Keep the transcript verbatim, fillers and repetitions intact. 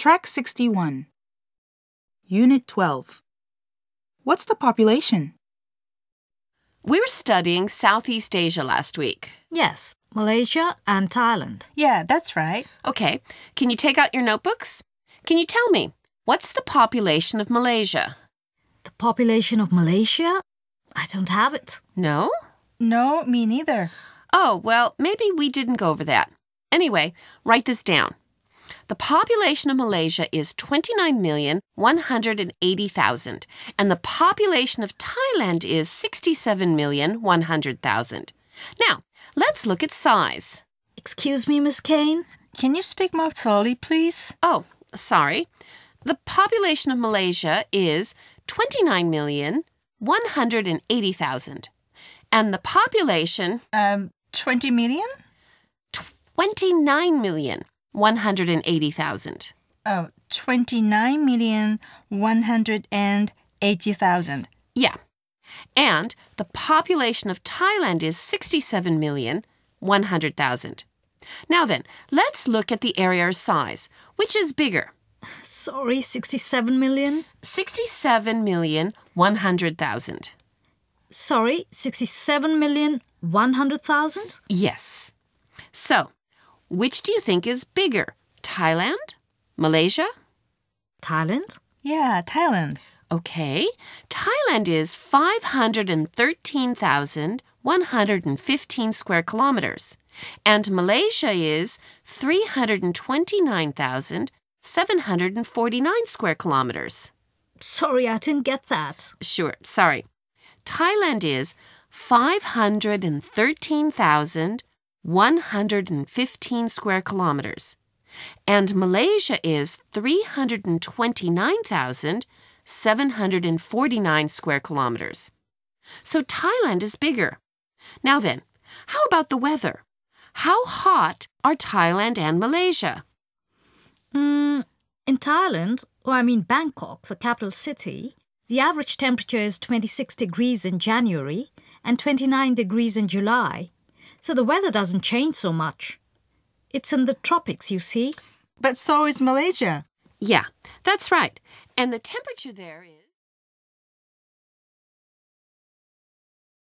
Track sixty-one. Unit twelve. What's the population? We were studying Southeast Asia last week. Yes, Malaysia and Thailand. Yeah, that's right. Okay, can you take out your notebooks? Can you tell me, what's the population of Malaysia? The population of Malaysia? I don't have it. No? No, me neither. Oh, well, maybe we didn't go over that. Anyway, write this down. The population of Malaysia is twenty-nine million one hundred eighty thousand, and the population of Thailand is sixty-seven million one hundred thousand. Now, let's look at size. Excuse me, Miss Kane? Can you speak more slowly, please? Oh, sorry. The population of Malaysia is twenty-nine million one hundred eighty thousand, and the population... Um, twenty million? twenty-nine million one hundred eighty thousand. Oh, twenty-nine million one hundred eighty thousand. Yeah. And the population of Thailand is sixty-seven million one hundred thousand. Now then, let's look at the area size. Which is bigger? Sorry, sixty-seven million? sixty-seven million one hundred thousand. Sorry, sixty-seven million one hundred thousand? Yes. So, which do you think is bigger? Thailand? Malaysia? Thailand? Yeah, Thailand. Okay. Thailand is five hundred thirteen thousand one hundred fifteen square kilometers, and Malaysia is three hundred twenty-nine thousand seven hundred forty-nine square kilometers. Sorry, I didn't get that. Sure, sorry. Thailand is five hundred thirteen thousand one hundred fifteen square kilometers, and Malaysia is three hundred twenty-nine thousand seven hundred forty-nine square kilometers. So Thailand is bigger. Now then, how about the weather? How hot are Thailand and Malaysia? Mm, in Thailand, or I mean Bangkok, the capital city, the average temperature is twenty-six degrees in January and twenty-nine degrees in July. So the weather doesn't change so much. It's in the tropics, you see. But so is Malaysia. Yeah, that's right. And the temperature there is...